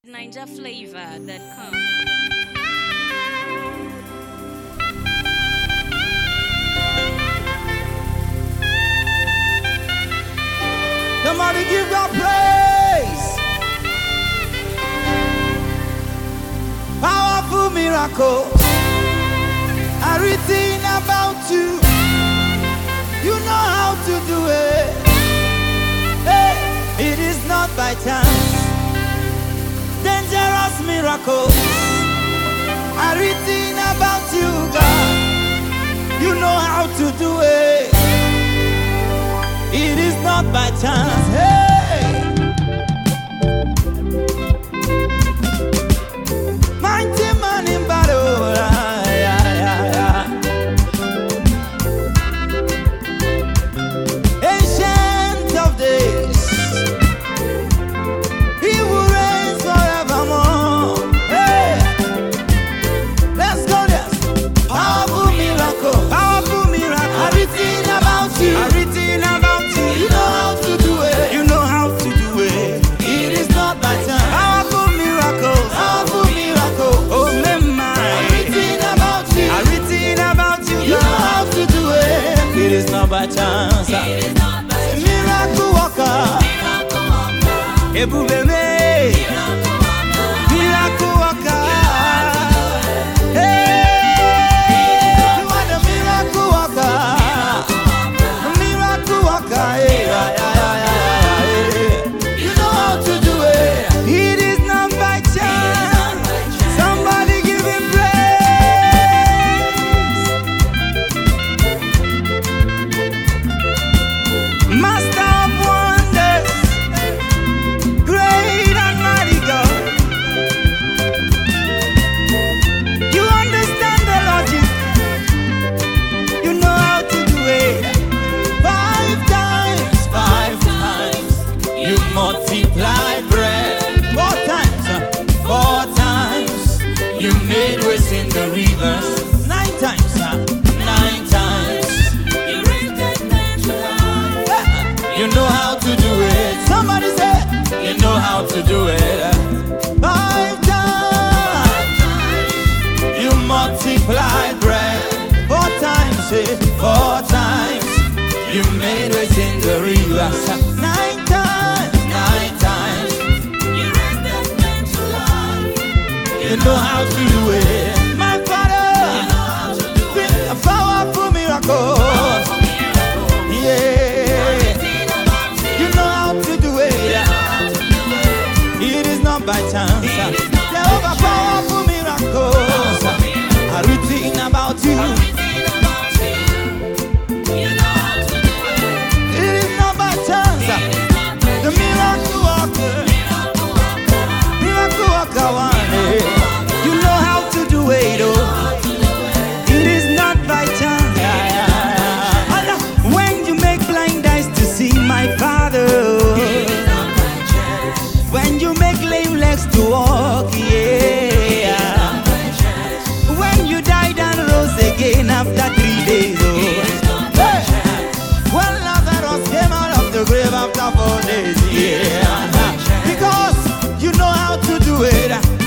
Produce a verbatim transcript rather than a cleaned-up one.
Niger flavor that comes. Somebody give God praise. Powerful miracles are written about you. You know how to do it. Hey, it is not by chance. Dangerous miracles are written about you, God. You know how to do it. It is not by chance. Hey, mighty man in battle. Ah, yeah, yeah, yeah. Ancient of days, He will reign forevermore. Hey, let's go there. Powerful miracle, powerful miracle. Are written about you. Are written about you. You know how to do it. You know how to do it. It is not by chance. Powerful miracles, powerful miracle. Oh my, are written about you. Are written about you. You know how to do it. It is not by chance. It is not by chance. Miracle worker. Miracle worker. Ebubeme. Miracle worker. Miracle worker. Hey, you are the miracle worker. Miracle worker. Hey, yeah, yeah, yeah, yeah, yeah. You know how to do it. It is not by chance. Somebody give Him praise. Master of wonders, great and mighty God. You understand the logic. You know how to do it. Five times, five times, you multiply bread. Four times, uh, four times, you made ways in the rivers. Nine times, uh, nine times, you raised the dead to life. Yeah. You know how to do it. Somebody say, you know how to do it. Five times, you multiply bread. Four times, eh, four times, you made ways in the rivers. Nine times, nine times, you raised the dead to life. You know how to do it. My Father, you know how to do it. A powerful miracle. Powerful miracle. Yeah. You know how to do it. It is not by chance. Jehovah, powerful miracles are written about you. It is not by chance. The miracle worker, miracle worker, one day. You know how to do it, oh. It is not by chance. When you make blind eyes to see, my Father. When you make lame legs to walk, yeah. When you died and rose again after three days, oh. Hey. When Lazarus came out of the grave after four days, yeah. Because you know how to do it.